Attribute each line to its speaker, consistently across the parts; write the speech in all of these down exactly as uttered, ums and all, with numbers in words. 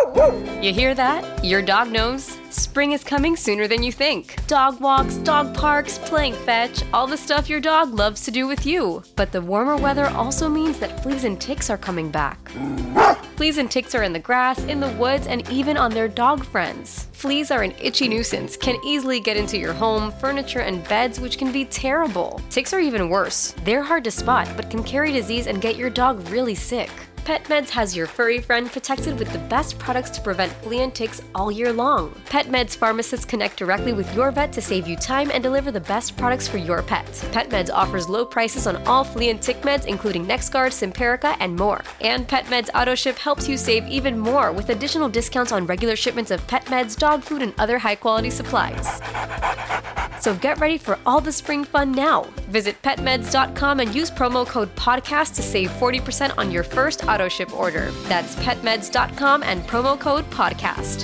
Speaker 1: You hear that? Your dog knows. Spring is coming sooner than you think. Dog walks, dog parks, playing fetch, all the stuff your dog loves to do with you. But the warmer weather also means that fleas and ticks are coming back. Fleas and ticks are in the grass, in the woods, and even on their dog friends. Fleas are an itchy nuisance, can easily get into your home, furniture, and beds, which can be terrible. Ticks are even worse. They're hard to spot, but can carry disease and get your dog really sick. PetMeds has your furry friend protected with the best products to prevent flea and ticks all year long. PetMeds pharmacists connect directly with your vet to save you time and deliver the best products for your pet. PetMeds offers low prices on all flea and tick meds, including NexGard, Simparica, and more. And PetMeds AutoShip helps you save even more with additional discounts on regular shipments of pet meds, dog food, and other high-quality supplies. So get ready for all the spring fun now. Visit pet meds dot com and use promo code podcast to save forty percent on your first auto ship order. That's pet meds dot com and promo code podcast.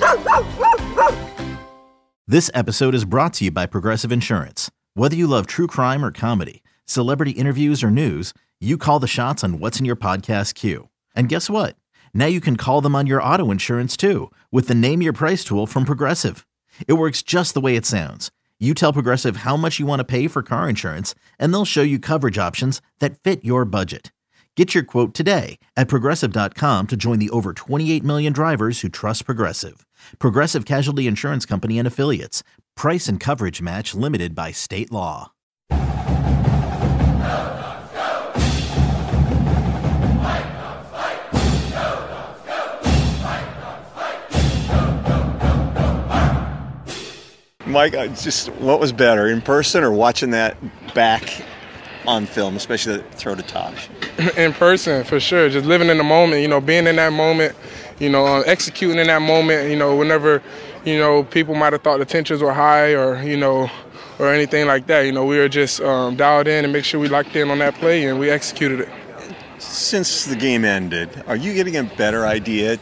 Speaker 2: This episode is brought to you by Progressive Insurance. Whether you love true crime or comedy, celebrity interviews or news, you call the shots on what's in your podcast queue. And guess what? Now you can call them on your auto insurance too with the Name Your Price tool from Progressive. It works just the way it sounds. You tell Progressive how much you want to pay for car insurance, and they'll show you coverage options that fit your budget. Get your quote today at Progressive dot com to join the over twenty-eight million drivers who trust Progressive. Progressive Casualty Insurance Company and Affiliates. Price and coverage match limited by state law.
Speaker 3: Mike, just what was better, in person or watching that back on film, especially the throw to Taj?
Speaker 4: In person, for sure. Just living in the moment, you know, being in that moment, you know, uh, executing in that moment, you know, whenever, you know, people might have thought the tensions were high or, you know, or anything like that. You know, we were just um, dialed in and make sure we locked in on that play and we executed it.
Speaker 3: Since the game ended, are you getting a better idea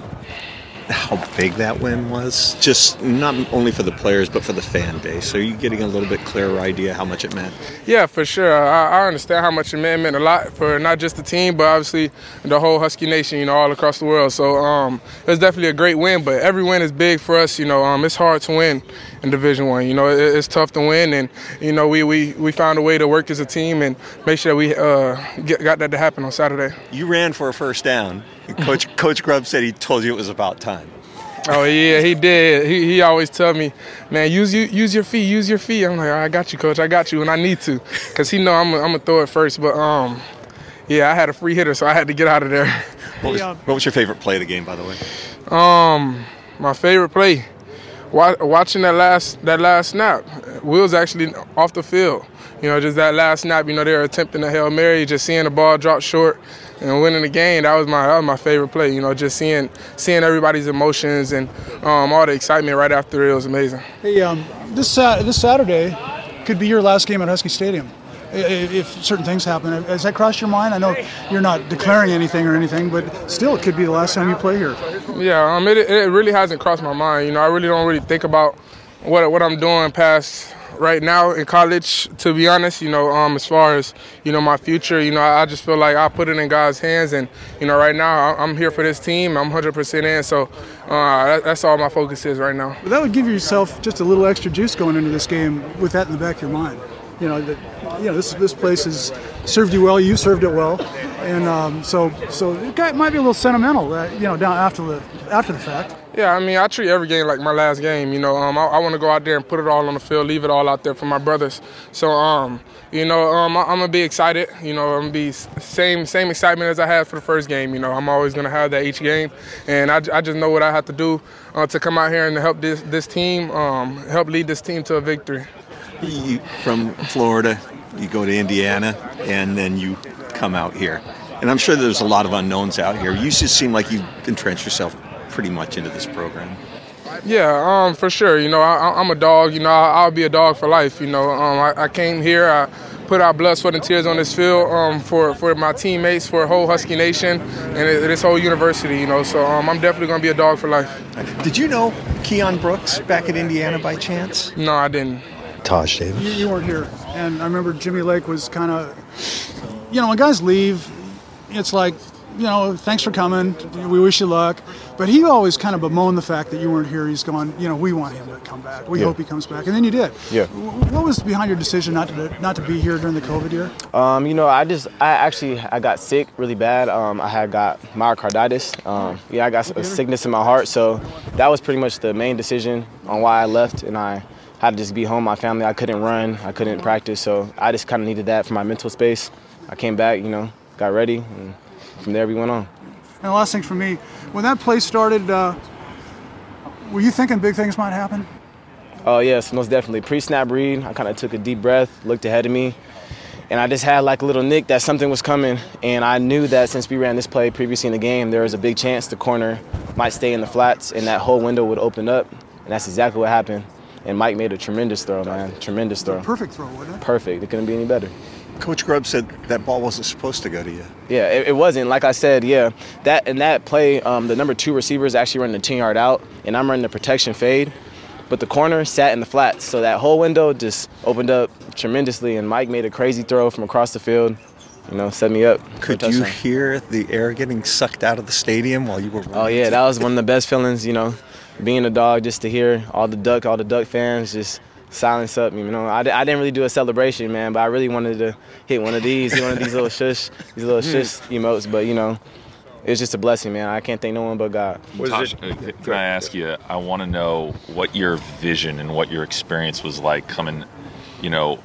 Speaker 3: how big that win was? Just not only for the players, but for the fan base. Are you getting a little bit clearer idea how much it meant?
Speaker 4: Yeah, for sure. I, I understand how much it meant. It meant a lot for not just the team, but obviously the whole Husky Nation, you know, all across the world. So um, it was definitely a great win, but every win is big for us. You know, um, it's hard to win in Division One. You know, it, it's tough to win, and, you know, we, we, we found a way to work as a team and make sure that we uh, get, got that to happen on Saturday.
Speaker 3: You ran for a first down. Coach Coach Grubb said he told you it was about time.
Speaker 4: Oh, yeah, he did. He he always tell me, man, use you use your feet, use your feet. I'm like, I got you, Coach, I got you, and I need to, because he know I'm I'm gonna throw it first. But um, yeah, I had a free hitter, so I had to get out of there.
Speaker 3: What was, what was your favorite play of the game, by the way?
Speaker 4: Um, my favorite play, watching that last that last snap. Will's actually off the field. You know, just that last snap. You know, they were attempting a Hail Mary, just seeing the ball drop short and winning the game. That was my that was my favorite play. You know, just seeing seeing everybody's emotions and um, all the excitement right after it was amazing.
Speaker 5: Hey, um, this uh, this Saturday could be your last game at Husky Stadium. If certain things happen, has that crossed your mind? I know you're not declaring anything or anything, but still, it could be the last time you play here.
Speaker 4: Yeah, um, it it really hasn't crossed my mind. You know, I really don't really think about what what I'm doing past right now in college, to be honest. You know, um, as far as, you know, my future, you know, I, I just feel like I put it in God's hands, and, you know, right now I'm here for this team. I'm one hundred percent in, so uh, that, that's all my focus is right now.
Speaker 5: But that would give yourself just a little extra juice going into this game with that in the back of your mind. You know, that, you know, this this place has served you well. You served it well, and um, so so it might be a little sentimental, uh, you know, down after the after the fact.
Speaker 4: Yeah, I mean, I treat every game like my last game. You know, um, I, I want to go out there and put it all on the field, leave it all out there for my brothers. So, um, you know, um, I, I'm gonna be excited. You know, I'm gonna be same same excitement as I had for the first game. You know, I'm always gonna have that each game, and I, I just know what I have to do uh, to come out here and help this this team, um, help lead this team to a victory.
Speaker 3: You, from Florida, you go to Indiana, and then you come out here. And I'm sure there's a lot of unknowns out here. You just seem like you've entrenched yourself pretty much into this program.
Speaker 4: Yeah, um, for sure. You know, I, I'm a dog. You know, I'll, I'll be a dog for life. You know, um, I, I came here, I put our blood, sweat, and tears on this field um, for, for my teammates, for a whole Husky Nation, and it, this whole university, you know. So um, I'm definitely going to be a dog for life.
Speaker 3: Did you know Keon Brooks back at Indiana by chance?
Speaker 4: No, I didn't.
Speaker 3: Taj Davis.
Speaker 5: You, you weren't here. And I remember Jimmy Lake was kind of, you know, when guys leave, it's like you know, thanks for coming. We wish you luck. But he always kind of bemoaned the fact that you weren't here. He's going, you know, we want him to come back. We
Speaker 6: yeah.
Speaker 5: hope he comes back. And then you did.
Speaker 6: Yeah.
Speaker 5: What was behind your decision not to not to be here during the COVID year?
Speaker 6: Um, you know, I just, I actually, I got sick really bad. Um, I had got myocarditis. Um, yeah, I got a sickness in my heart. So that was pretty much the main decision on why I left. And I had to just be home, my family. I couldn't run. I couldn't practice. So I just kind of needed that for my mental space. I came back, you know, got ready. And from there, we went on.
Speaker 5: And the last thing for me, when that play started, uh, were you thinking big things might happen?
Speaker 6: Oh, yes, most definitely. Pre-snap read, I kind of took a deep breath, looked ahead of me, and I just had like a little nick that something was coming. And I knew that since we ran this play previously in the game, there was a big chance the corner might stay in the flats and that whole window would open up. And that's exactly what happened. And Mike made a tremendous throw, man, tremendous throw.
Speaker 5: Perfect throw, wasn't it?
Speaker 6: Perfect. It couldn't be any better.
Speaker 3: Coach Grubb said that ball wasn't supposed to go to you.
Speaker 6: Yeah, it, it wasn't. Like I said, yeah, that in that play, um, the number two receiver is actually running the ten-yard out, and I'm running the protection fade. But the corner sat in the flats, so that whole window just opened up tremendously, and Mike made a crazy throw from across the field, you know, set me up.
Speaker 3: Could you hear the air getting sucked out of the stadium while you were running?
Speaker 6: Oh, yeah, that was one of the best feelings, you know, being a dog, just to hear all the Duck, all the Duck fans just silence up, you know. I, I didn't really do a celebration, man, but I really wanted to hit one of these, hit one of these little shush, these little shush emotes. But, you know, it was just a blessing, man. I can't thank no one but God.
Speaker 7: Tosh, can I ask you, I want to know what your vision and what your experience was like coming, you know,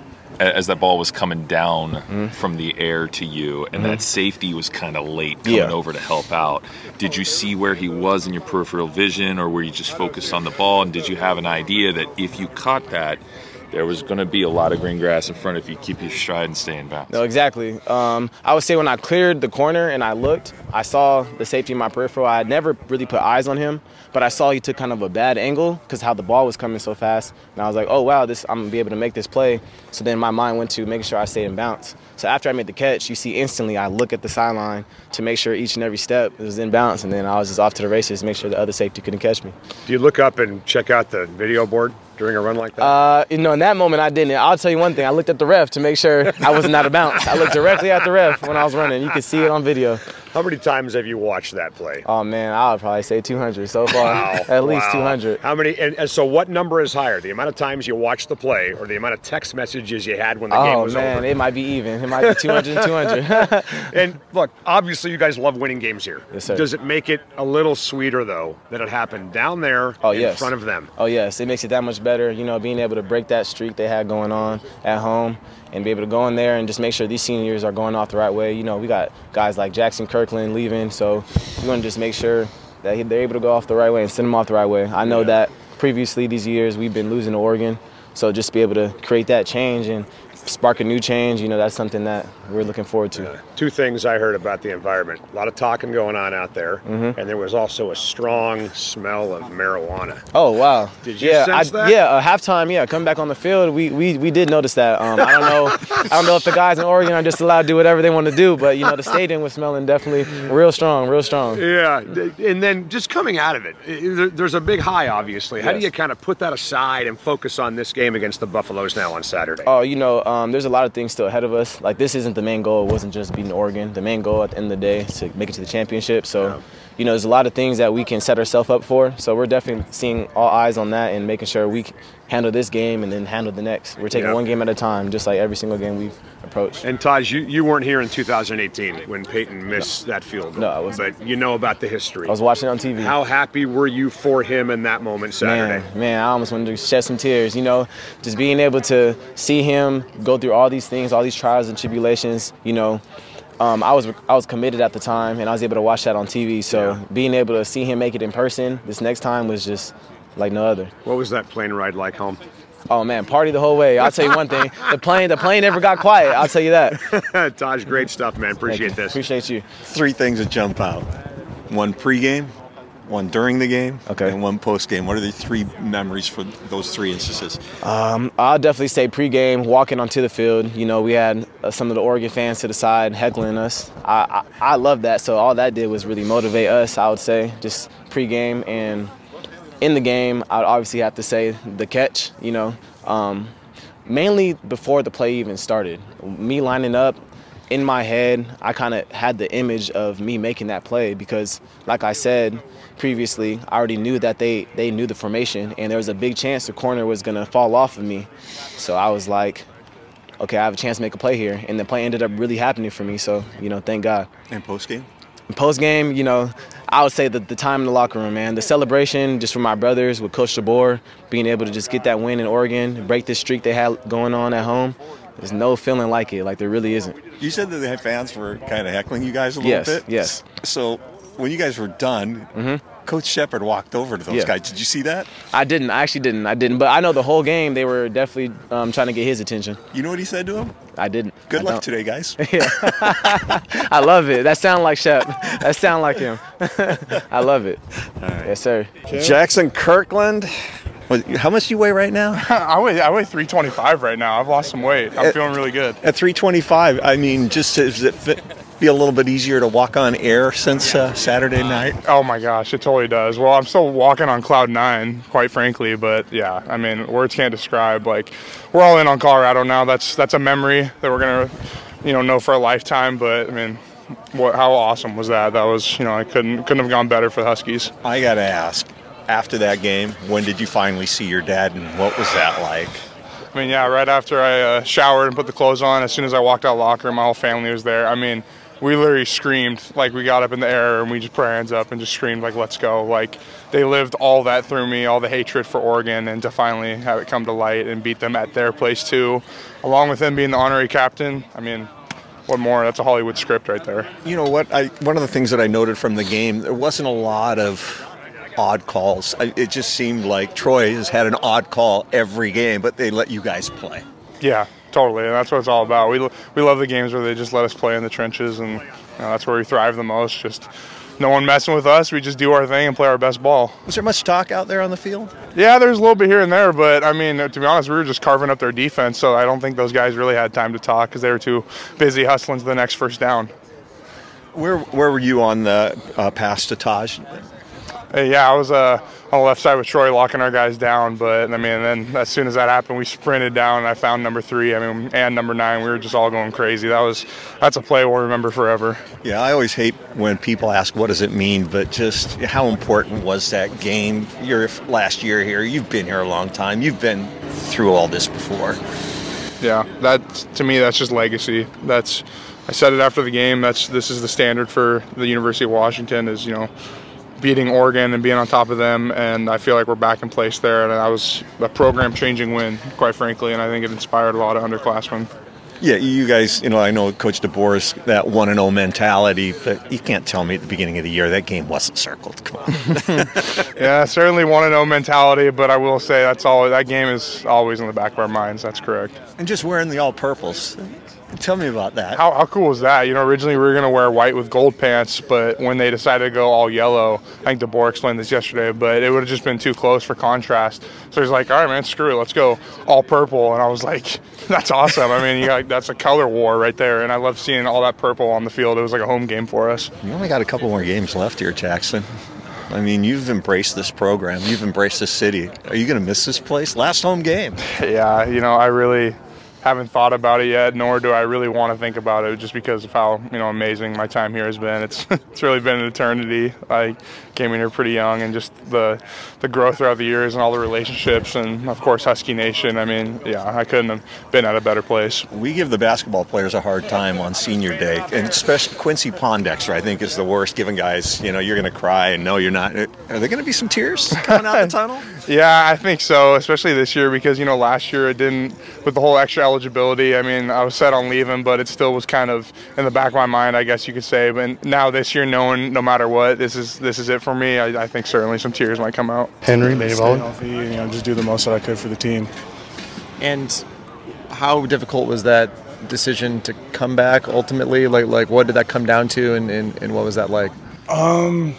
Speaker 7: as that ball was coming down mm-hmm. from the air to you, and mm-hmm. that safety was kind of late coming
Speaker 6: yeah.
Speaker 7: over to help out. Did you see where he was in your peripheral vision, or were you just focused on the ball? And did you have an idea that if you caught that, there was going to be a lot of green grass in front if you keep your stride and stay in bounds?
Speaker 6: No, exactly. Um, I would say when I cleared the corner and I looked, I saw the safety in my peripheral. I had never really put eyes on him, but I saw he took kind of a bad angle because how the ball was coming so fast. And I was like, oh, wow, this I'm going to be able to make this play. So then my mind went to making sure I stayed in bounds. So after I made the catch, you see instantly I look at the sideline to make sure each and every step was in bounds. And then I was just off to the races to make sure the other safety couldn't catch me.
Speaker 8: Do you look up and check out the video board during a run like that?
Speaker 6: Uh, you know, in that moment I didn't. I'll tell you one thing. I looked at the ref to make sure I wasn't out of bounds. I looked directly at the ref when I was running. You can see it on video.
Speaker 8: How many times have you watched that play?
Speaker 6: Oh, man, I would probably say two hundred so far.
Speaker 8: Wow.
Speaker 6: At least
Speaker 8: wow.
Speaker 6: two hundred.
Speaker 8: How many? And, and so what number is higher, the amount of times you watched the play or the amount of text messages you had when the
Speaker 6: oh,
Speaker 8: game was
Speaker 6: man,
Speaker 8: over?
Speaker 6: It might be even. It might be two hundred and two hundred.
Speaker 8: And look, obviously you guys love winning games here.
Speaker 6: Yes, sir.
Speaker 8: Does it make it a little sweeter, though, that it happened down there
Speaker 6: oh,
Speaker 8: in
Speaker 6: yes.
Speaker 8: front of them?
Speaker 6: Oh, yes. It makes it that much better, you know, being able to break that streak they had going on at home and be able to go in there and just make sure these seniors are going off the right way. You know, we got guys like Jackson Kirkland leaving, so we're going to just make sure that they're able to go off the right way and send them off the right way. I know yeah. that previously these years we've been losing to Oregon, so just to be able to create that change and spark a new change, you know, that's something that we're looking forward to.
Speaker 8: Uh, two things I heard about the environment. A lot of talking going on out there,
Speaker 6: mm-hmm.
Speaker 8: and there was also a strong smell of marijuana.
Speaker 6: Oh, wow.
Speaker 8: Did you
Speaker 6: yeah,
Speaker 8: sense
Speaker 6: I,
Speaker 8: that?
Speaker 6: Yeah, uh, halftime, yeah, coming back on the field, we we, we did notice that. Um, I don't know I don't know if the guys in Oregon are just allowed to do whatever they want to do, but, you know, the stadium was smelling definitely real strong, real strong.
Speaker 8: Yeah, and then just coming out of it, there's a big high, obviously. How
Speaker 6: yes.
Speaker 8: do you kind of put that aside and focus on this game against the Buffaloes now on Saturday?
Speaker 6: Oh, you know, um, there's a lot of things still ahead of us. Like, this isn't the main goal. It wasn't just beating Oregon. The main goal at the end of the day is to make it to the championship. So, yeah. you know, there's a lot of things that we can set ourselves up for. So we're definitely seeing all eyes on that and making sure we handle this game and then handle the next. We're taking yeah. one game at a time, just like every single game we've approached.
Speaker 8: And Taj, you, you weren't here in two thousand eighteen when Peyton missed no. that field goal.
Speaker 6: No, I wasn't.
Speaker 8: But you know about the history.
Speaker 6: I was watching it on T V.
Speaker 8: How happy were you for him in that moment Saturday?
Speaker 6: Man, man, I almost wanted to shed some tears. You know, just being able to see him go through all these things, all these trials and tribulations, you know, Um, I was I was committed at the time, and I was able to watch that on T V. So yeah. being able to see him make it in person this next time was just like no other.
Speaker 8: What was that plane ride like home?
Speaker 6: Oh, man, party the whole way. I'll tell you one thing. The plane the plane never got quiet. I'll tell you that.
Speaker 8: Taj, great stuff, man. Appreciate this.
Speaker 6: Appreciate you.
Speaker 3: Three things that jump out. One pregame, one during the game,
Speaker 6: okay.
Speaker 3: and one postgame. What are the three memories for those three instances?
Speaker 6: Um, I'll definitely say pregame, walking onto the field. You know, we had uh, some of the Oregon fans to the side heckling us. I, I, I love that. So all that did was really motivate us, I would say, just pregame. And in the game, I'd obviously have to say the catch, you know, um, mainly before the play even started. Me lining up, in my head, I kind of had the image of me making that play because, like I said previously, I already knew that they, they knew the formation, and there was a big chance the corner was going to fall off of me. So I was like, okay, I have a chance to make a play here. And the play ended up really happening for me, so, you know, thank God.
Speaker 3: And post-game?
Speaker 6: Post-game, you know, I would say that the time in the locker room, man, the celebration just from my brothers with Coach DeBoer, being able to just get that win in Oregon, break this streak they had going on at home, there's no feeling like it, like there really isn't.
Speaker 3: You said that the fans were kind of heckling you guys a little
Speaker 6: yes,
Speaker 3: bit?
Speaker 6: Yes, yes.
Speaker 3: So when you guys were done,
Speaker 6: mm-hmm.
Speaker 3: Coach Shepard walked over to those
Speaker 6: yeah.
Speaker 3: guys. Did you see that?
Speaker 6: I didn't. I actually didn't. I didn't. But I know the whole game they were definitely um, trying to get his attention.
Speaker 3: You know what he said to him?
Speaker 6: I didn't.
Speaker 3: Good
Speaker 6: I
Speaker 3: luck
Speaker 6: don't.
Speaker 3: today, guys.
Speaker 6: Yeah. I love it. That sounds like Shep. That sounds like him. I love it.
Speaker 3: All right.
Speaker 6: Yes, sir.
Speaker 3: Jackson Kirkland. How much do you weigh right now?
Speaker 4: I weigh I weigh three twenty-five right now. I've lost some weight. I'm
Speaker 3: at,
Speaker 4: feeling really good.
Speaker 3: At three twenty-five, I mean, just does it fit, feel a little bit easier to walk on air since uh, Saturday night?
Speaker 4: Oh my gosh, it totally does. Well, I'm still walking on cloud nine, quite frankly, but yeah, I mean, words can't describe. Like, we're all in on Colorado now. That's that's a memory that we're gonna, you know, know for a lifetime. But I mean, what? How awesome was that? That was, you know, I couldn't couldn't have gone better for the Huskies.
Speaker 3: I gotta ask. After that game, when did you finally see your dad, and what was that like?
Speaker 4: I mean, yeah, right after I uh, showered and put the clothes on, as soon as I walked out of the locker room, my whole family was there. I mean, we literally screamed, like we got up in the air and we just put our hands up and just screamed, like, let's go. Like, they lived all that through me, all the hatred for Oregon, and to finally have it come to light and beat them at their place too, along with them being the honorary captain. I mean, what more? That's a Hollywood script right there.
Speaker 3: You know what? I one of the things that I noted from the game, there wasn't a lot of odd calls. It just seemed like Troy has had an odd call every game, but they let you guys play.
Speaker 4: Yeah, totally, and that's what it's all about. We we love the games where they just let us play in the trenches, and you know, that's where we thrive the most. Just no one messing with us. We just do our thing and play our best ball.
Speaker 3: Was there much talk out there on the field?
Speaker 4: Yeah, there's a little bit here and there, but I mean, to be honest, we were just carving up their defense, so I don't think those guys really had time to talk because they were too busy hustling to the next first down.
Speaker 3: Where where were you on the uh, pass to Taj?
Speaker 4: Hey, yeah, I was uh, on the left side with Troy locking our guys down, but I mean, then as soon as that happened, we sprinted down and I found number three. I mean, and number nine. We were just all going crazy. That was that's a play we'll remember forever.
Speaker 3: Yeah, I always hate when people ask what does it mean, but just how important was that game? Your last year here, you've been here a long time. You've been through all this before.
Speaker 4: Yeah, that to me, that's just legacy. That's I said it after the game. That's this is the standard for the University of Washington. Is you know. beating Oregon and being on top of them, and I feel like we're back in place there, and that was a program-changing win, quite frankly, and I think it inspired a lot of underclassmen.
Speaker 3: Yeah, you guys, you know, I know Coach DeBoer's that one and oh mentality, but you can't tell me at the beginning of the year that game wasn't circled. Come on.
Speaker 4: Yeah, certainly one and oh mentality, but I will say that's all. That game is always in the back of our minds. That's correct.
Speaker 3: And just wearing the all-purples. Tell me about that.
Speaker 4: How, how cool is that? You know, originally we were going to wear white with gold pants, but when they decided to go all yellow, I think DeBoer explained this yesterday, but it would have just been too close for contrast. So he's like, all right, man, screw it. Let's go all purple. And I was like, that's awesome. I mean, you got, that's a color war right there, and I love seeing all that purple on the field. It was like a home game for us.
Speaker 3: You only got a couple more games left here, Jackson. I mean, you've embraced this program. You've embraced this city. Are you going to miss this place? Last home game.
Speaker 4: Yeah, you know, I really haven't thought about it yet, nor do I really want to think about it, just because of how you know amazing my time here has been. It's it's really been an eternity. I came in here pretty young, and just the the growth throughout the years and all the relationships, and of course Husky Nation. I mean, yeah, I couldn't have been at a better place.
Speaker 3: We give the basketball players a hard time on senior day, and especially Quincy Pondexter, I think, is the worst. Giving guys, you know, you're going to cry, and no, you're not. Are there going to be some tears coming out the tunnel?
Speaker 4: Yeah, I think so, especially this year because you know last year it didn't with the whole extra eligibility. I mean, I was set on leaving, but it still was kind of in the back of my mind, I guess you could say. But now this year, knowing no matter what, this is this is it for me. I, I think certainly some tears might come out.
Speaker 9: Henry, stay healthy, you know, just do the most that I could for the team.
Speaker 10: And how difficult was that decision to come back ultimately? Like, like what did that come down to, and, and, and what was that like?
Speaker 9: Um,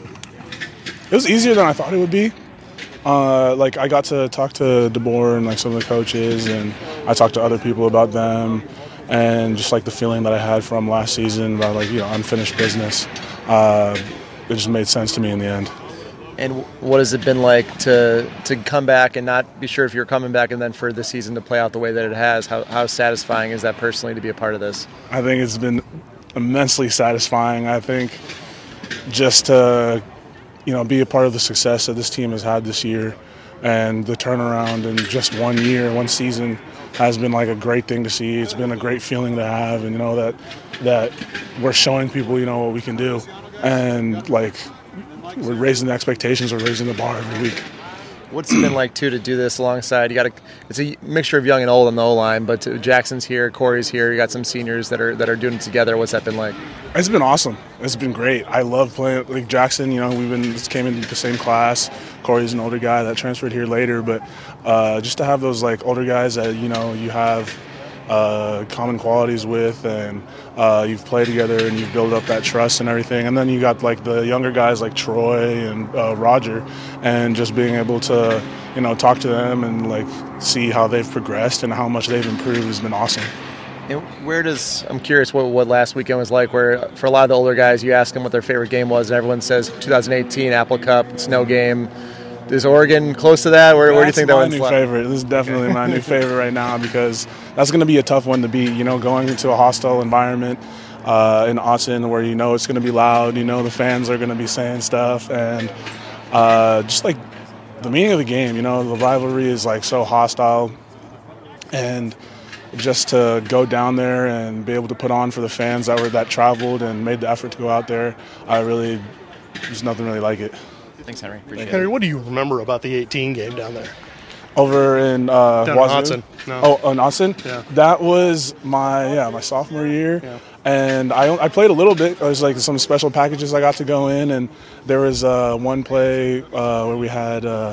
Speaker 9: it was easier than I thought it would be. Uh, like I got to talk to DeBoer and like some of the coaches, and I talked to other people about them, and just like the feeling that I had from last season about like you know unfinished business. Uh, it just made sense to me in the end.
Speaker 10: And what has it been like to to come back and not be sure if you're coming back, and then for the season to play out the way that it has? How, how satisfying is that personally to be a part of this?
Speaker 9: I think it's been immensely satisfying. I think just to, you know, be a part of the success that this team has had this year, and the turnaround in just one year, one season, has been like a great thing to see. It's been a great feeling to have, and you know that that we're showing people, you know, what we can do, and like we're raising the expectations, we're raising the bar every week.
Speaker 10: What's it been like too to do this alongside? You got a, it's a mixture of young and old on the O-line, but to, Jackson's here, Corey's here. You got some seniors that are that are doing it together. What's that been like?
Speaker 9: It's been awesome. It's been great. I love playing like Jackson. You know, we've been just came into the same class. Corey's an older guy that transferred here later, but uh, just to have those like older guys that you know you have uh, common qualities with, and uh, you've played together and you've built up that trust and everything. And then you got like the younger guys like Troy and uh, Roger, and just being able to you know talk to them and like see how they've progressed and how much they've improved has been awesome.
Speaker 10: And where does I'm curious what what last weekend was like? Where for a lot of the older guys, you ask them what their favorite game was, and everyone says twenty eighteen Apple Cup snow game. Is Oregon close to that? Where, where do you think that one's?
Speaker 9: That's my new favorite. This is definitely my new favorite right now, because that's going to be a tough one to beat. You know, going into a hostile environment uh, in Austin where you know it's going to be loud, you know the fans are going to be saying stuff, and uh, just like the meaning of the game, you know, the rivalry is like so hostile, and just to go down there and be able to put on for the fans that were that traveled and made the effort to go out there, I really, there's nothing really like it.
Speaker 10: Thanks, Henry. Appreciate
Speaker 11: Henry,
Speaker 10: it.
Speaker 11: what do you remember about the eighteen game down there?
Speaker 9: Over in uh,
Speaker 11: down
Speaker 9: Wazoo?
Speaker 11: in Austin. No.
Speaker 9: Oh, in Austin?
Speaker 11: Yeah.
Speaker 9: That was my yeah my sophomore year,
Speaker 11: yeah.
Speaker 9: and I I played a little bit. There was like some special packages I got to go in, and there was uh, one play uh, where we had uh,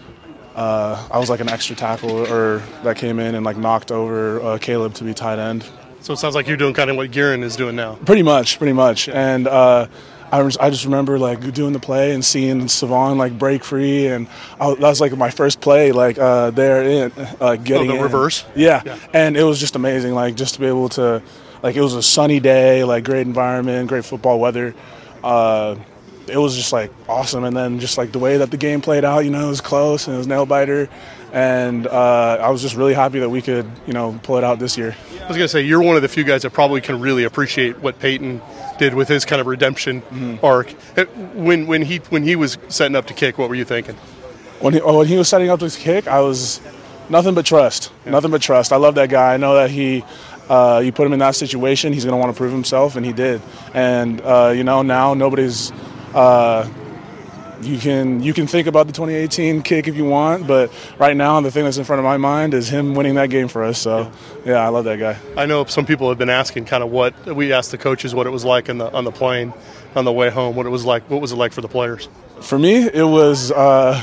Speaker 9: uh, I was like an extra tackle or that came in and like knocked over uh, Caleb to be tight end.
Speaker 11: So it sounds like you're doing kind of what Guerin is doing now.
Speaker 9: Pretty much, pretty much, and. Uh, I, was, I just remember like doing the play and seeing Savon like break free, and I, that was like my first play like uh, there in uh, getting
Speaker 11: oh, the
Speaker 9: in.
Speaker 11: reverse.
Speaker 9: Yeah.
Speaker 11: yeah,
Speaker 9: and it was just amazing. Like just to be able to, like it was a sunny day, like great environment, great football weather. Uh, it was just like awesome, and then just like the way that the game played out, you know, it was close and it was nail biter, and uh, I was just really happy that we could, you know, pull it out this year.
Speaker 11: I was gonna say you're one of the few guys that probably can really appreciate what Peyton did with his kind of redemption mm-hmm. arc. When when he when he was setting up to kick, what were you thinking?
Speaker 9: When he, oh, when he was setting up to kick, I was nothing but trust, yeah. nothing but trust. I love that guy. I know that he, uh, you put him in that situation, he's going to want to prove himself, and he did. And uh, you know, now nobody's. Uh, you can you can think about the twenty eighteen kick if you want, but right now the thing that's in front of my mind is him winning that game for us. So, yeah, I love that guy.
Speaker 11: I know some people have been asking kind of what we asked the coaches what it was like on the on the plane on the way home. What it was like. What was it like for the players?
Speaker 9: For me, it was uh,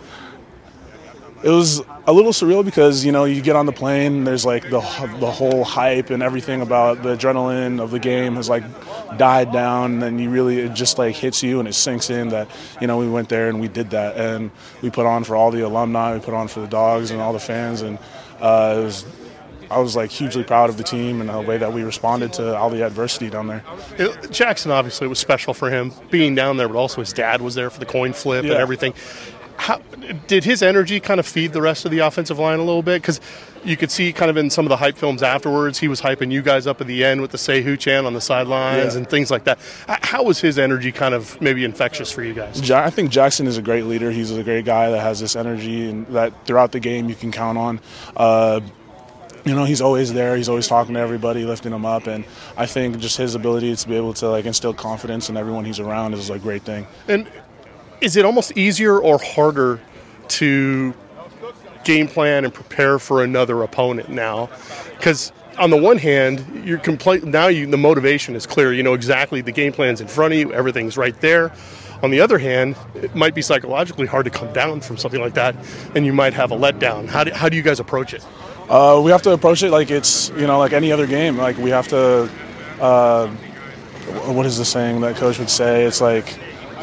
Speaker 9: it was a little surreal because you know you get on the plane, and there's like the the whole hype and everything about the adrenaline of the game has like died down, and then you really it just like hits you and it sinks in that you know we went there and we did that, and we put on for all the alumni, we put on for the dogs and all the fans, and uh, it was I was like hugely proud of the team and the way that we responded to all the adversity down there.
Speaker 11: It, Jackson obviously was special for him being down there, but also his dad was there for the coin flip
Speaker 9: yeah.
Speaker 11: and everything. How, did his energy kind of feed the rest of the offensive line a little bit? Because you could see kind of in some of the hype films afterwards, he was hyping you guys up at the end with the Say Who chant on the sidelines yeah. and things like that. How was his energy kind of maybe infectious for you guys?
Speaker 9: I think Jackson is a great leader. He's a great guy that has this energy and that throughout the game you can count on. Uh, you know, he's always there. He's always talking to everybody, lifting them up. And I think just his ability to be able to like instill confidence in everyone he's around is a great thing.
Speaker 11: And is it almost easier or harder to game plan and prepare for another opponent now? Because on the one hand, you're complete, now you, the motivation is clear. You know exactly the game plan's in front of you. Everything's right there. On the other hand, it might be psychologically hard to come down from something like that, and you might have a letdown. How do, how do you guys approach it?
Speaker 9: Uh, we have to approach it like it's, you know, like any other game. Like we have to, uh, what is the saying that coach would say? It's like,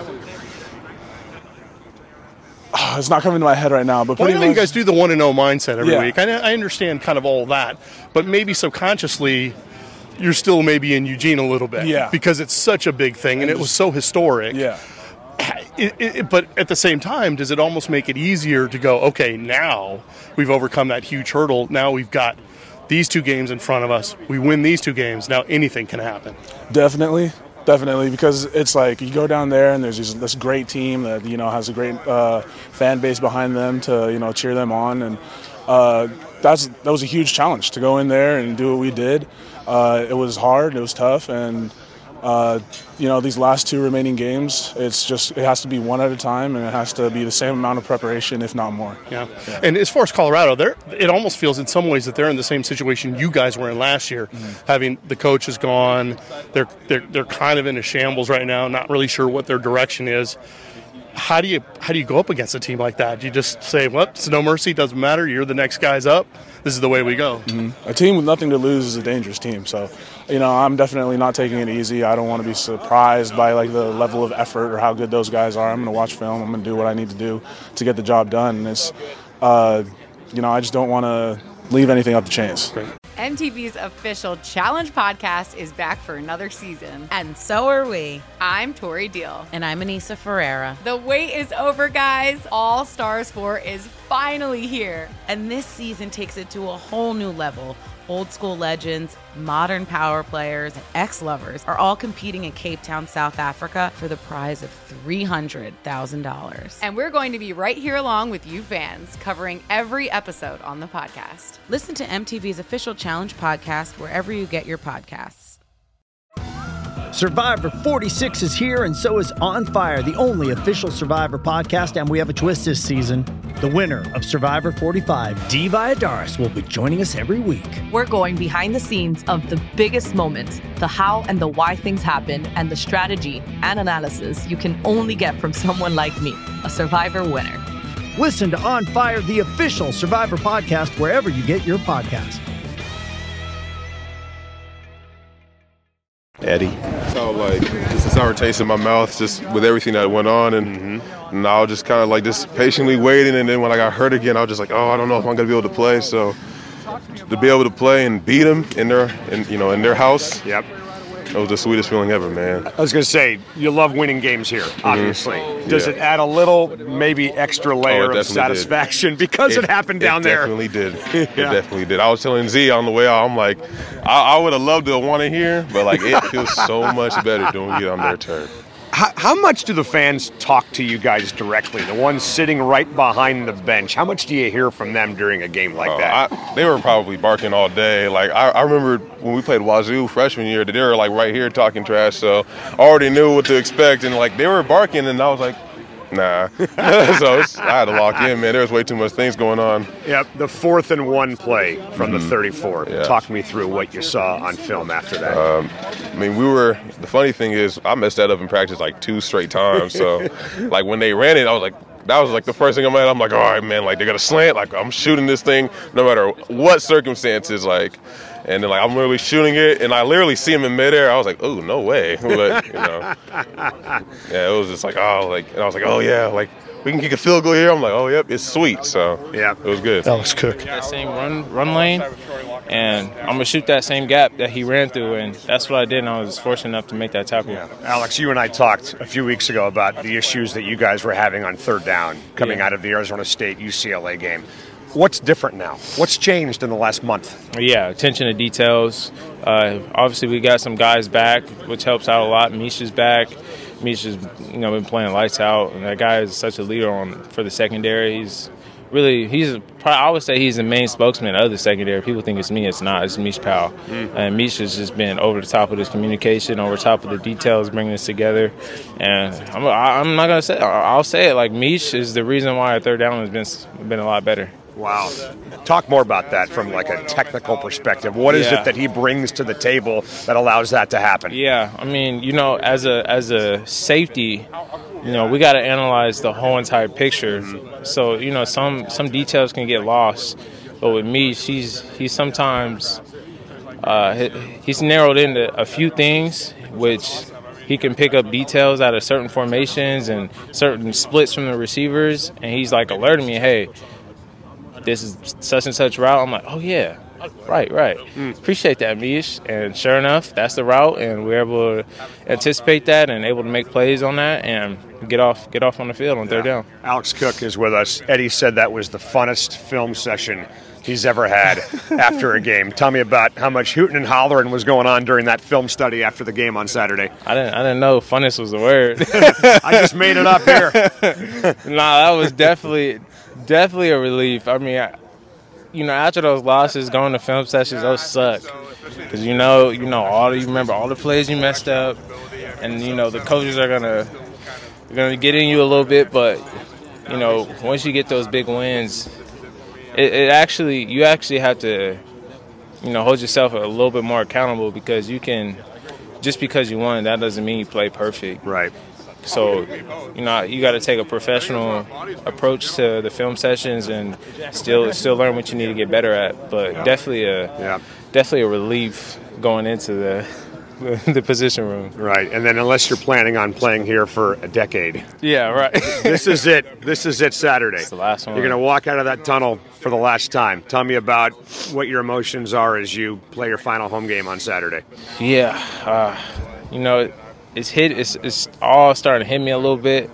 Speaker 9: oh, it's not coming to my head right now. But
Speaker 11: well,
Speaker 9: pretty
Speaker 11: I think
Speaker 9: much,
Speaker 11: you guys do the one and oh mindset every
Speaker 9: yeah.
Speaker 11: week. I, I understand kind of all that, but maybe subconsciously, you're still maybe in Eugene a little bit,
Speaker 9: yeah,
Speaker 11: because it's such a big thing and, and it was so historic.
Speaker 9: Yeah.
Speaker 11: It, it, but at the same time, does it almost make it easier to go, okay, now we've overcome that huge hurdle. Now we've got these two games in front of us. We win these two games. Now anything can happen.
Speaker 9: Definitely. Definitely, because it's like you go down there and there's this, this great team that, you know, has a great uh, fan base behind them to, you know, cheer them on. And uh, that's that was a huge challenge to go in there and do what we did. Uh, it was hard. It was tough. And, uh, you know, these last two remaining games, it's just it has to be one at a time, and it has to be the same amount of preparation, if not more.
Speaker 11: Yeah. yeah. And as far as Colorado, they're, it almost feels in some ways that they're in the same situation you guys were in last year. Mm-hmm. Having the coach is gone, they're they're they're kind of in a shambles right now, not really sure what their direction is. How do you how do you go up against a team like that? Do you just say, well, it's no mercy, doesn't matter, you're the next guys up, this is the way we go?
Speaker 9: Mm-hmm. A team with nothing to lose is a dangerous team. So, you know, I'm definitely not taking it easy. I don't want to be surprised by, like, the level of effort or how good those guys are. I'm going to watch film. I'm going to do what I need to do to get the job done. And it's, uh, you know, I just don't want to leave anything up to chance.
Speaker 11: Great.
Speaker 12: M T V's official Challenge podcast is back for another season.
Speaker 13: And so are we.
Speaker 12: I'm Tori Deal.
Speaker 13: And I'm Anissa Ferreira.
Speaker 12: The wait is over, guys. All Stars four is finally here.
Speaker 13: And this season takes it to a whole new level. Old school legends, modern power players, and ex-lovers are all competing in Cape Town, South Africa for the prize of three hundred thousand dollars.
Speaker 12: And we're going to be right here along with you fans, covering every episode on the podcast.
Speaker 13: Listen to M T V's official Challenge podcast wherever you get your podcasts.
Speaker 14: Survivor forty-six is here, and so is On Fire, the only official Survivor podcast, and we have a twist this season. The winner of Survivor forty-five, Dee Valladares, will be joining us every week.
Speaker 15: We're going behind the scenes of the biggest moments, the how and the why things happen, and the strategy and analysis you can only get from someone like me, a Survivor winner.
Speaker 14: Listen to On Fire, the official Survivor podcast, wherever you get your podcasts.
Speaker 3: Eddie.
Speaker 16: So like just a sour taste in my mouth just with everything that went on, and, mm-hmm. and I was just kind of like just patiently waiting, and then when I got hurt again, I was just like, oh, I don't know if I'm gonna be able to play. So to be able to play and beat them in their, in, you know, in their house,
Speaker 8: yep,
Speaker 16: it was the sweetest feeling ever, man.
Speaker 8: I was gonna say you love winning games here, obviously. Mm-hmm. Does yeah. it add a little, maybe extra layer oh, of satisfaction did. because it, it happened down
Speaker 16: it
Speaker 8: there?
Speaker 16: Definitely did. yeah. It definitely did. I was telling Z on the way out, I'm like, I, I would have loved to have won it here, but like it feels so much better doing it on their turf.
Speaker 8: How, how much do the fans talk to you guys directly? The ones sitting right behind the bench. How much do you hear from them during a game like
Speaker 16: uh,
Speaker 8: that?
Speaker 16: I, they were probably barking all day. Like I, I remember when we played Wazoo freshman year, they were like right here talking trash. So I already knew what to expect, and like they were barking, and I was like, nah. so it's, I had to lock in, man. There was way too much things going on.
Speaker 8: Yep, the fourth and one play from
Speaker 16: mm-hmm.
Speaker 8: the thirty-four. Yeah. Talk me through what you saw on film after that.
Speaker 16: Um, I mean, we were, the funny thing is, I messed that up in practice like two straight times. So, like, when they ran it, I was like, that was like the first thing I'm at. I'm like, all right, man, like, they got a slant. Like, I'm shooting this thing no matter what circumstances, like. And then, like, I'm really shooting it, and I literally see him in midair. I was like, oh, no way. But, you know, yeah, it was just like, oh, like, and I was like, oh, yeah, like, we can kick a field goal here. I'm like, oh, yep, it's sweet. So,
Speaker 8: yeah,
Speaker 16: it was good.
Speaker 11: Alex Cook.
Speaker 17: That same run, run lane, and I'm going to shoot that same gap that he ran through, and that's what I did, and I was fortunate enough to make that tackle.
Speaker 8: Yeah. Alex, you and I talked a few weeks ago about the issues that you guys were having on third down coming yeah. out of the Arizona State U C L A game. What's different now? What's changed in the last month?
Speaker 17: Yeah, attention to details. Uh, obviously, we got some guys back, which helps out a lot. Misha's back. Misha's, you know, been playing lights out, and that guy is such a leader on for the secondary. He's really, he's, I would say he's the main spokesman of the secondary. People think it's me. It's not. It's Mish Powell. Mm. And Misha's just been over the top of his communication, over the top of the details, bringing this together. And I'm, I'm not going to say, I'll say it, like Mish is the reason why our third down has been, been a lot better.
Speaker 8: Wow. Talk more about that from like a technical perspective. What is yeah. it that he brings to the table that allows that to happen?
Speaker 17: Yeah, I mean, you know, as a as a safety, you know, we got to analyze the whole entire picture. Mm-hmm. So, you know, some some details can get lost. But with me, she's he's sometimes uh, he's narrowed into a few things, which he can pick up details out of certain formations and certain splits from the receivers, and he's like alerting me, hey, this is such and such route. I'm like, oh yeah, Right, right. Mm. Appreciate that, Mish. And sure enough, that's the route, and we're able to anticipate that and able to make plays on that and get off get off on the field on third
Speaker 8: yeah.
Speaker 17: down.
Speaker 8: Alex Cook is with us. Eddie said that was the funnest film session he's ever had after a game. Tell me about how much hooting and hollering was going on during that film study after the game on Saturday.
Speaker 17: I didn't I didn't know funnest was the word.
Speaker 8: I just made it up here.
Speaker 17: Nah, that was definitely definitely a relief. I mean, I, you know, after those losses, going to film sessions, those suck. Because you know, you know, all you remember all the plays you messed up, and you know the coaches are gonna gonna get in you a little bit. But you know, once you get those big wins, it, it actually you actually have to, you know, hold yourself a little bit more accountable, because you can, just because you won, that doesn't mean you play perfect.
Speaker 8: Right.
Speaker 17: So, you know, you got to take a professional approach to the film sessions and still still learn what you need to get better at. But definitely a
Speaker 8: yeah.
Speaker 17: definitely a relief going into the the position room.
Speaker 8: Right, and then unless you're planning on playing here for a decade.
Speaker 17: Yeah, right.
Speaker 8: This is it. This is it Saturday.
Speaker 17: It's the last one.
Speaker 8: You're going to walk out of that tunnel for the last time. Tell me about what your emotions are as you play your final home game on Saturday.
Speaker 17: Yeah, uh, you know, it's hit. It's, it's all starting to hit me a little bit.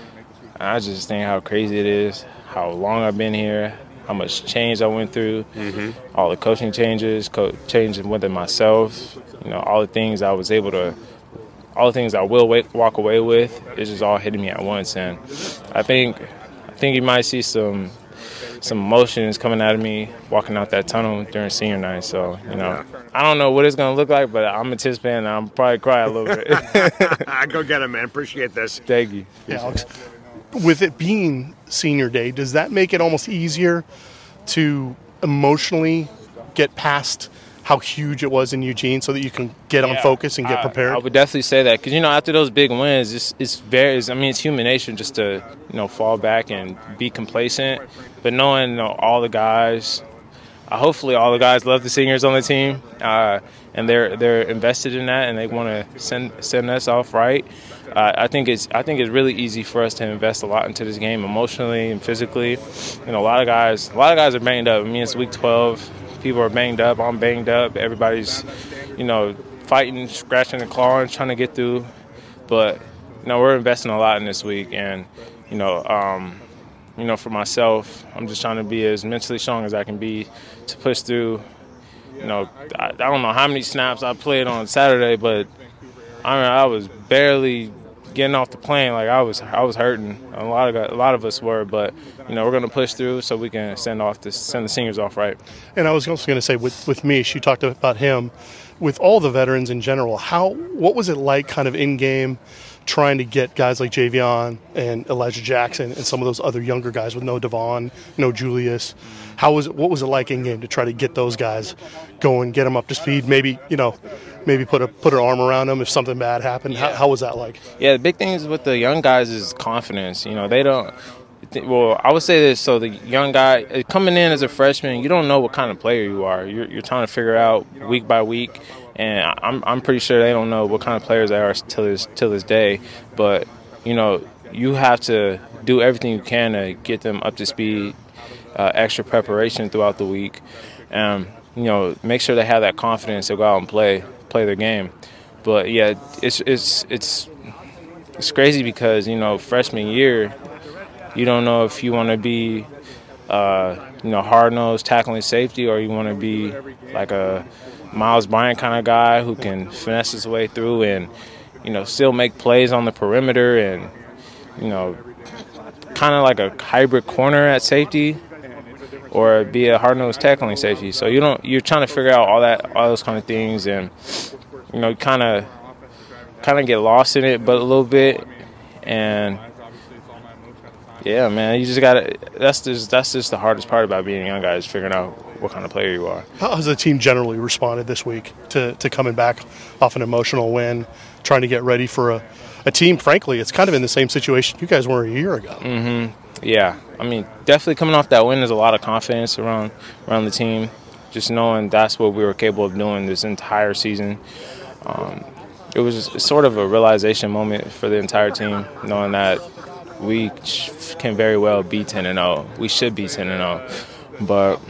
Speaker 17: I just think how crazy it is, how long I've been here, how much change I went through, mm-hmm. all the coaching changes, co- changing within myself, you know, all the things I was able to, all the things I will wait, walk away with, it's just all hitting me at once. And I think, I think you might see some, some emotions coming out of me walking out that tunnel during senior night. So, you know, I don't know what it's going to look like, but I'm anticipating and I'm probably cry a little bit.
Speaker 8: Go get it, man. Appreciate this.
Speaker 17: Thank you.
Speaker 11: Yeah, Alex, with it being senior day, does that make it almost easier to emotionally get past how huge it was in Eugene so that you can get on
Speaker 17: yeah,
Speaker 11: focus and get
Speaker 17: I,
Speaker 11: prepared?
Speaker 17: I would definitely say that, because, you know, after those big wins, it's, it's very, it's, I mean, it's human nature just to, you know, fall back and be complacent. But knowing, you know, all the guys, uh, hopefully all the guys love the seniors on the team, uh, and they're they're invested in that, and they want to send send us off right. Uh, I think it's I think it's really easy for us to invest a lot into this game emotionally and physically. You know, a lot of guys a lot of guys are banged up. I mean, it's week twelve. People are banged up. I'm banged up. Everybody's, you know, fighting, scratching and clawing, trying to get through. But, you know, we're investing a lot in this week. And, you know, um, you know, for myself, I'm just trying to be as mentally strong as I can be to push through. You know, I, I don't know how many snaps I played on Saturday, but I mean, I was barely getting off the plane. Like I was, I was hurting. A lot of a lot of us were, but you know, we're going to push through so we can send off this, send the seniors off right.
Speaker 11: And I was also going to say, with with Mish, you talked about him. With all the veterans in general, how what was it like, kind of in game, trying to get guys like Javion and Elijah Jackson and some of those other younger guys with no Devon, no Julius? How was it? What was it like in game to try to get those guys going, get them up to speed? Maybe you know. Maybe put a put an arm around them if something bad happened.
Speaker 17: Yeah.
Speaker 11: How, how was that like?
Speaker 17: Yeah, the big thing is with the young guys is confidence. You know, they don't. Well, I would say this. So the young guy coming in as a freshman, you don't know what kind of player you are. You're, you're trying to figure out week by week, and I'm I'm pretty sure they don't know what kind of players they are till this till this day. But you know, you have to do everything you can to get them up to speed, uh, extra preparation throughout the week. Um, you know, make sure they have that confidence to go out and play. play their game. But yeah, it's it's it's it's crazy because, you know, freshman year, you don't know if you want to be uh, you know, hard-nosed tackling safety, or you want to be like a Miles Bryant kind of guy who can finesse his way through and, you know, still make plays on the perimeter and, you know, kind of like a hybrid corner at safety, or be a hard-nosed tackling safety. So you don't you're trying to figure out all that all those kind of things, and you know, kind of kind of get lost in it, but a little bit. And yeah, man, you just gotta. That's just that's just the hardest part about being a young guy, is figuring out what kind of player you are.
Speaker 11: How has the team generally responded this week to to coming back off an emotional win, trying to get ready for a, a team? Frankly, it's kind of in the same situation you guys were a year ago.
Speaker 17: Mm-hmm. Yeah, I mean, definitely coming off that win, there's a lot of confidence around around the team. Just knowing that's what we were capable of doing this entire season. Um, it was sort of a realization moment for the entire team, knowing that we can very well be ten and oh. We should be ten and oh. But,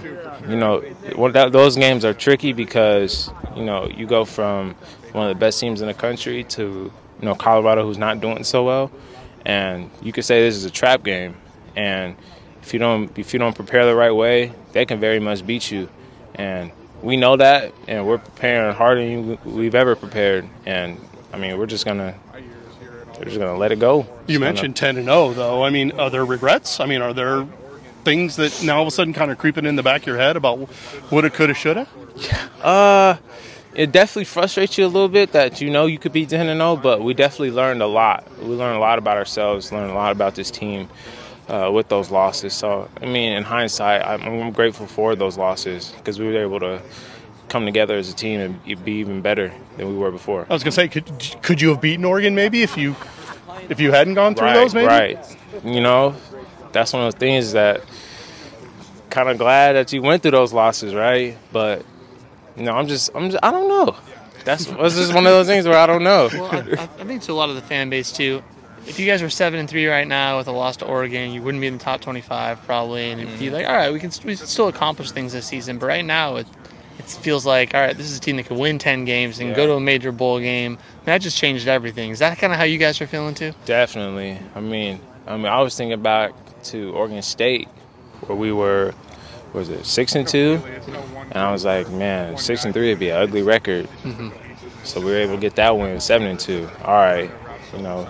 Speaker 17: you know, what that, those games are tricky because, you know, you go from one of the best teams in the country to, you know, Colorado, who's not doing so well. And you could say this is a trap game. And if you don't if you don't prepare the right way, they can very much beat you. And we know that, and we're preparing harder than we've ever prepared. And, I mean, we're just going to we're just gonna let it go.
Speaker 11: You
Speaker 17: just
Speaker 11: mentioned ten and oh, though. I mean, are there regrets? I mean, are there things that now all of a sudden kind of creeping in the back of your head about woulda, coulda, shoulda?
Speaker 17: Uh, it definitely frustrates you a little bit that you know you could be ten and oh, but we definitely learned a lot. We learned a lot about ourselves, learned a lot about this team uh, with those losses. So, I mean, in hindsight, I'm, I'm grateful for those losses because we were able to come together as a team and be even better than we were before.
Speaker 11: I was going to say, could could you have beaten Oregon maybe if you if you hadn't gone through
Speaker 17: right,
Speaker 11: those maybe?
Speaker 17: Right. You know, that's one of those things that kind of glad that you went through those losses, right? But, you know, I'm just, I'm just, I don't know. That's it's just one of those things where I don't know.
Speaker 18: Well, I, I think to a lot of the fan base, too, if you guys were seven and three right now with a loss to Oregon, you wouldn't be in the top twenty-five probably, and it'd be like, all right, we can, we can still accomplish things this season. But right now, it, it feels like, all right, this is a team that can win ten games and yeah. go to a major bowl game. And that just changed everything. Is that kind of how you guys are feeling, too?
Speaker 17: Definitely. I mean, I mean, I was thinking back to Oregon State where we were, what was it, six and two? And I was like, man, six and three would be an ugly record.
Speaker 18: Mm-hmm.
Speaker 17: So we were able to get that win, seven and two. All right, you know,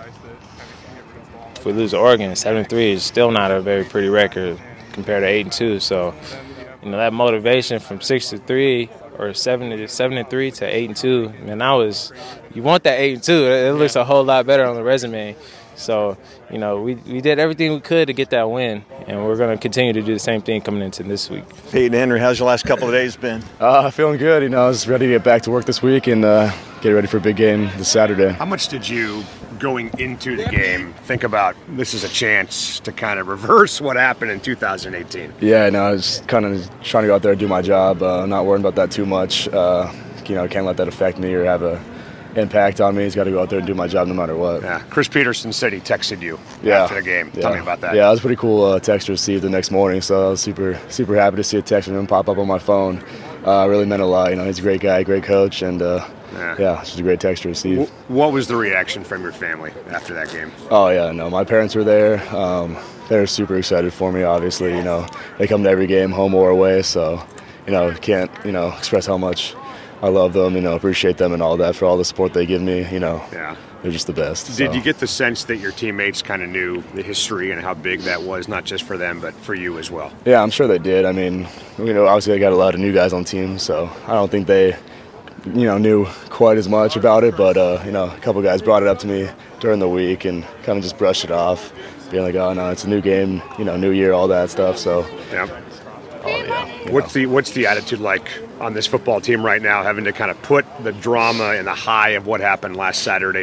Speaker 17: if we lose to Oregon, seven and three is still not a very pretty record compared to eight and two. So, you know, that motivation from six to three or seven to seven and three to eight and two, man, I was. You want that eight and two? It looks a whole lot better on the resume. So, you know, we we did everything we could to get that win, and we're going to continue to do the same thing coming into this week.
Speaker 3: Peyton Henry, how's your last couple of days been?
Speaker 19: Uh, feeling good. You know, I was ready to get back to work this week and uh, get ready for a big game this Saturday.
Speaker 8: How much did you, going into the game, think about this is a chance to kind of reverse what happened in two thousand eighteen?
Speaker 19: Yeah, no, I was kind of trying to go out there and do my job, uh, not worrying about that too much. Uh, you know, can't let that affect me or have a impact on me. He's got to go out there and do my job no matter what.
Speaker 8: Yeah. Chris Peterson said he texted you
Speaker 19: yeah.
Speaker 8: after the game.
Speaker 19: Yeah.
Speaker 8: Tell me about that.
Speaker 19: Yeah, it was a pretty cool uh, text to receive the next morning, so I was super, super happy to see a text from him pop up on my phone. Uh, really meant a lot. You know, he's a great guy, great coach, and uh, yeah, yeah it's just a great text to receive.
Speaker 8: What was the reaction from your family after that game?
Speaker 19: Oh, yeah, no, my parents were there. Um, they were super excited for me, obviously. You know, they come to every game, home or away, so, you know, can't, you know, express how much I love them, you know, appreciate them and all that for all the support they give me, you know.
Speaker 8: Yeah.
Speaker 19: They're just the best.
Speaker 8: Did
Speaker 19: so.
Speaker 8: you get the sense that your teammates kind of knew the history and how big that was, not just for them, but for you as well?
Speaker 19: Yeah, I'm sure they did. I mean, you know, obviously I got a lot of new guys on the team, so I don't think they, you know, knew quite as much about it, but, uh, you know, a couple guys brought it up to me during the week and kind of just brushed it off, being like, oh, no, it's a new game, you know, new year, all that stuff, so.
Speaker 8: Yeah.
Speaker 19: Oh, yeah.
Speaker 8: What's the what's the attitude like on this football team right now, having to kind of put the drama and the high of what happened last Saturday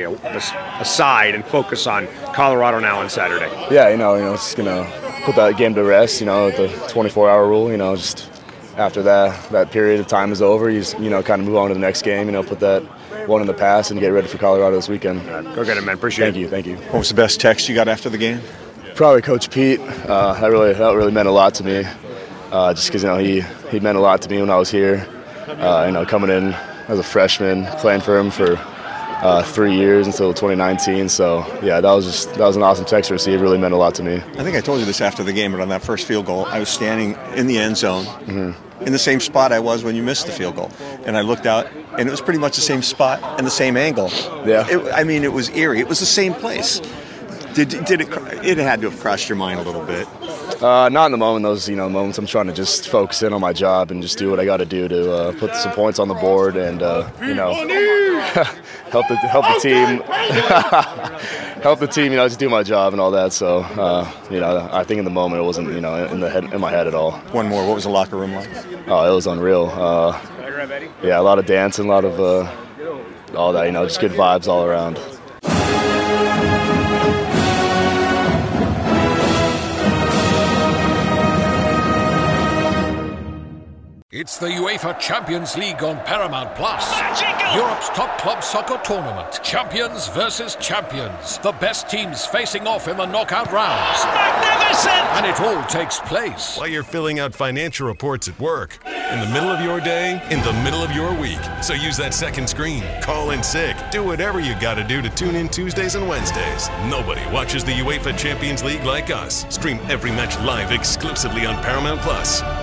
Speaker 8: aside and focus on Colorado now on Saturday?
Speaker 19: Yeah, you know, you know, it's gonna put that game to rest. You know, the twenty-four hour rule. You know, just after that that period of time is over, you just, you know, kind of move on to the next game. You know, put that one in the past and get ready for Colorado this weekend.
Speaker 8: Go get it, man. Appreciate
Speaker 19: thank
Speaker 8: it.
Speaker 19: Thank you. Thank you.
Speaker 3: What was the best text you got after the game?
Speaker 19: Probably Coach Pete. Uh, that really that really meant a lot to me. Uh, just because, you know, he, he meant a lot to me when I was here. Uh, you know, coming in as a freshman, playing for him for uh, three years until twenty nineteen. So, yeah, that was just that was an awesome text to receive. It really meant a lot to me.
Speaker 3: I think I told you this after the game, but on that first field goal, I was standing in the end zone
Speaker 19: mm-hmm.
Speaker 3: in the same spot I was when you missed the field goal. And I looked out, and it was pretty much the same spot and the same angle.
Speaker 19: Yeah.
Speaker 3: It, I mean, it was eerie. It was the same place. Did, did it? It had to have crossed your mind a little bit.
Speaker 19: Uh, not in the moment. Those, you know, moments. I'm trying to just focus in on my job and just do what I got to do to uh, put some points on the board and uh, you know help the help the team help the team. You know, just do my job and all that. So uh, you know, I think in the moment it wasn't, you know, in the head in my head at all.
Speaker 3: One more. What was the locker room like?
Speaker 19: Oh, it was unreal. Uh, yeah, a lot of dancing, a lot of uh, all that. You know, just good vibes all around.
Speaker 20: It's It's the UEFA Champions League on Paramount Plus. Magical! Europe's top club soccer tournament. Champions versus champions. The best teams facing off in the knockout rounds. Magnificent! And it all takes place
Speaker 21: while you're filling out financial reports at work, in the middle of your day, in the middle of your week. So use that second screen, call in sick, do whatever you gotta do to tune in Tuesdays and Wednesdays. Nobody watches the UEFA Champions League like us. Stream every match live exclusively on Paramount Plus.